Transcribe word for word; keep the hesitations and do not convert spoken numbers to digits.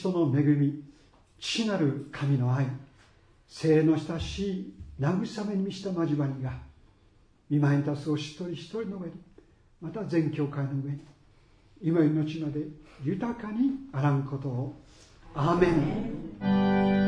ストの恵み、父なる神の愛、精霊の親しい慰めに満ちた交わりが、御前に立つお一人一人の上に、また全教会の上に、今より後まで豊かにあらんことを。アーメン。